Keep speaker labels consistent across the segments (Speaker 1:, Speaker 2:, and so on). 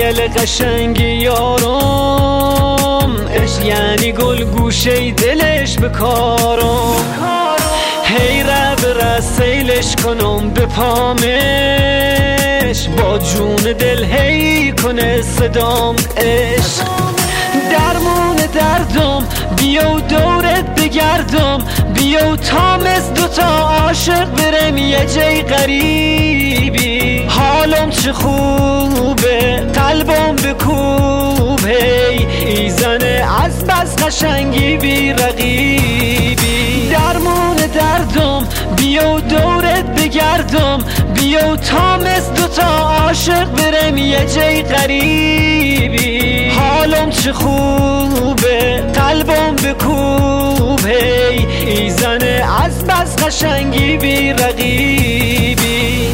Speaker 1: دل قشنگی یارم، عشق یعنی گل گوشه دلش بکارم. هی رب رسیلش کنم به پامش، با جون دل هی کنه صدام عشق. درمون دردم بیو دورت بگردم، بیو تا مثل دوتا عاشق برم یه جای غریبی. حالم چه خوبه قلبم بکوب، هی ایزنه از بس قشنگی بی رقیبی. درمون دردم بیو دورت بگردم، بیو تا مثل دوتا عاشق برم یه جای غریبی. حالم چه خوبه قلبم بکوب، هی ایزنه از بس قشنگی بی رقیبی.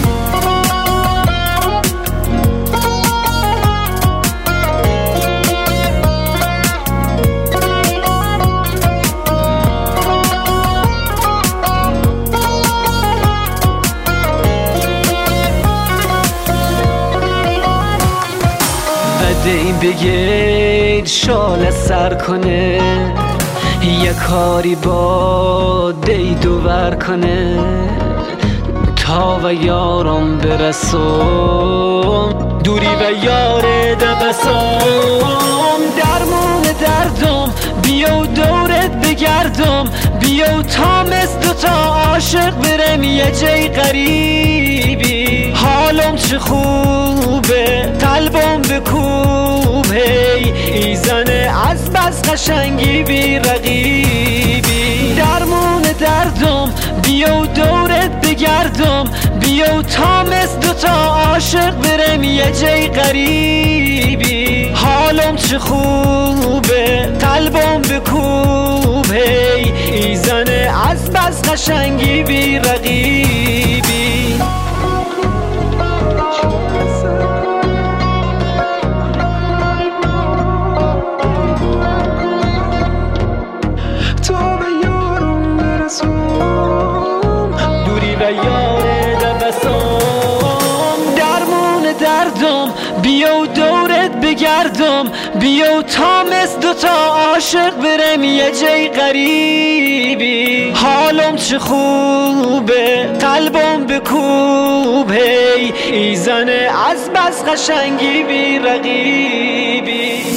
Speaker 1: این بگید شال سر کنه، یه کاری با دی دوور کنه، تا و یارم برسم دوری و یار دبسم. درمون دردم بیو دورت بگردم، بیو تا مثل دوتا عاشق برم یه جای غریبی. حالم چه خوبه قلبم بکوب، هی ایزنه از بس قشنگی بی رقیبی. درمون دردم بیو دورت بگردم، بیو تا مثل دوتا عاشق برم یه جای غریبی. حالم چه خوبه قلبم بکوب، هی ایزنه از بس قشنگی بی رقیبی. دوری و یار دبسم. درمون دردم بیو دورت بگردم، بیو تا مثل دوتا عاشق برم یه جای غریبی. حالم چه خوبه قلبم بکوب، هی ایزنه از بس قشنگی بی رقیبی.